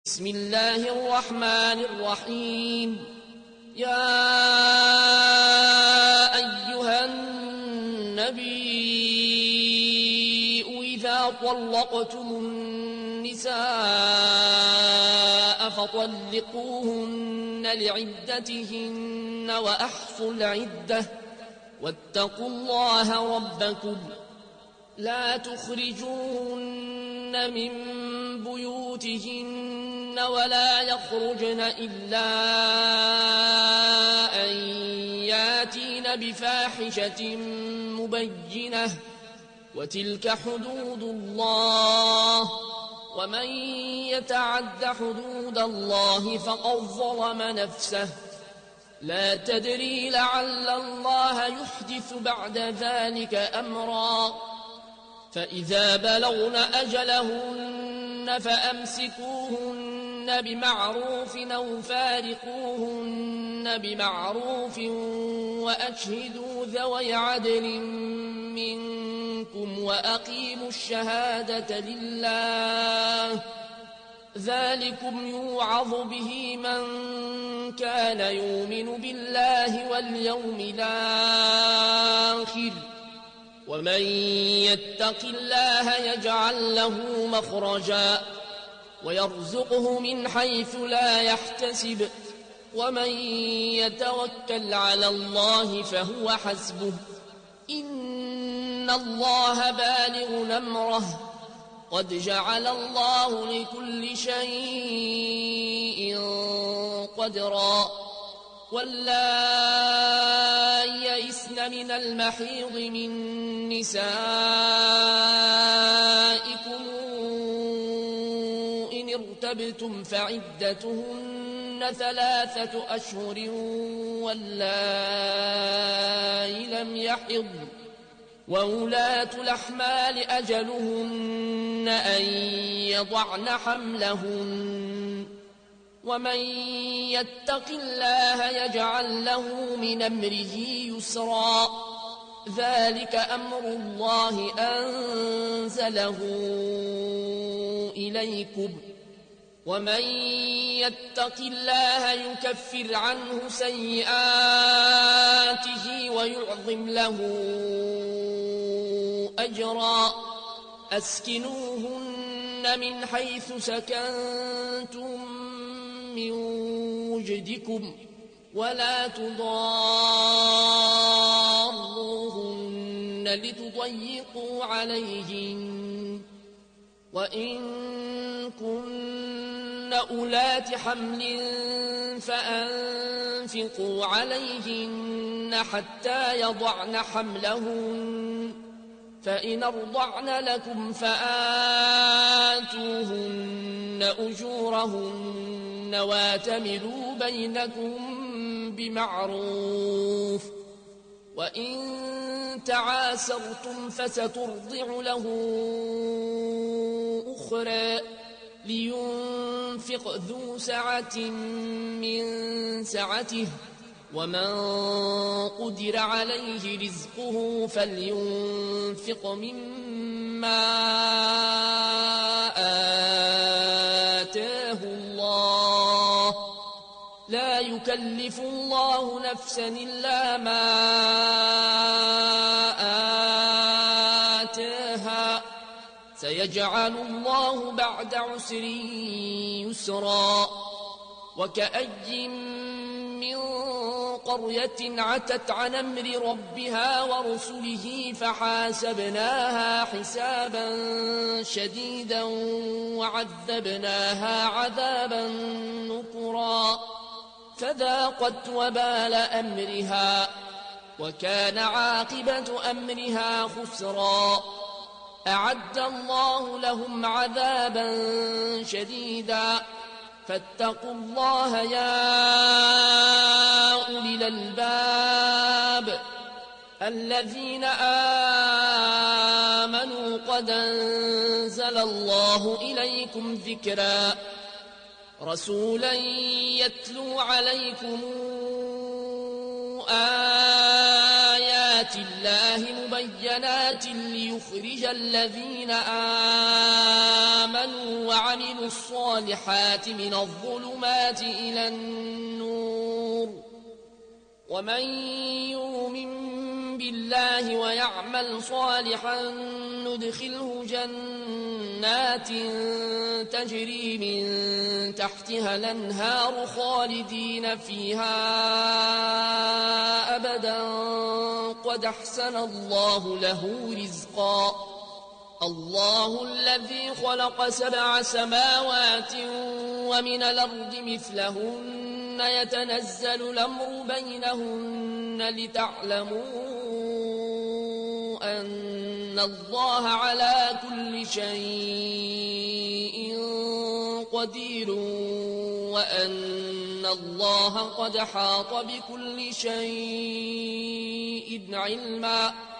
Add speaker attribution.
Speaker 1: بسم الله الرحمن الرحيم. يا أيها النبي إذا طلقتم النساء فطلقوهن لعدتهن وأحصوا العدة واتقوا الله ربكم لا تخرجوهن من بيوتهن ولا يخرجن إلا أن ياتين بفاحشة مبينة وتلك حدود الله ومن يتعد حدود الله فقد ظلم نفسه لا تدري لعل الله يحدث بعد ذلك أمرا فإذا بلغن أجلهن فأمسكوهن بمعروف أو فارقوهن بمعروف وأشهدوا ذوي عدل منكم وأقيموا الشهادة لله ذلكم يوعظ به من كان يؤمن بالله واليوم الآخر ومن يتق الله يجعل له مخرجا ويرزقه من حيث لا يحتسب ومن يتوكل على الله فهو حسبه إن الله بالغ أمره قد جعل الله لكل شيء قدرا واللائي يئسن من المحيض من نسائكم إن ارتبتم فعدتهن 3 أشهر واللائي لم يحضن وأولاة الأحمال أجلهن أن يضعن حملهن ومن يتق الله يجعل له من أمره يسرا ذلك أمر الله أنزله إليكم ومن يتق الله يكفر عنه سيئاته ويعظم له أجرا أسكنوهن من حيث سكنتم من وجدكم ولا تضاروهن لتضيقوا عليهن وإن كن أولات حمل فأنفقوا عليهن حتى يضعن حملهن فإن أرضعن لكم فآتوهن أجورهن واتمروا بينكم بمعروف وإن تعاسرتم فسترضع له أخرى لينفق ذو سعة من سعته ومن قدر عليه رزقه فلينفق مما آتاه الله لا يكلف الله نفسا إلا ما آتاها سيجعل الله بعد عسر يسرا وكأي من قرية عتت عن أمر ربها ورسله فحاسبناها حسابا شديدا وعذبناها عذابا نكرا فذاقت وبال أمرها وكان عاقبة أمرها خسرا أعد الله لهم عذابا شديدا فاتقوا الله يا أولي الألباب الذين آمنوا قد أنزل الله إليكم ذكرا رسولا يتلو عليكم آيات آيات الله مبينات ليخرج الذين آمنوا وعملوا الصالحات من الظلمات إلى النور ومن يؤمن بالله ويعمل صالحا ندخله جنات تجري من تحتها الأنهار خالدين فيها أبدا قد أحسن الله له رزقا الله الذي خلق 7 سماوات ومن الأرض مثلهن يتنزل الأمر بينهن لتعلموا أن الله على كل شيء قدير وأن الله قد حاط بكل شيء علما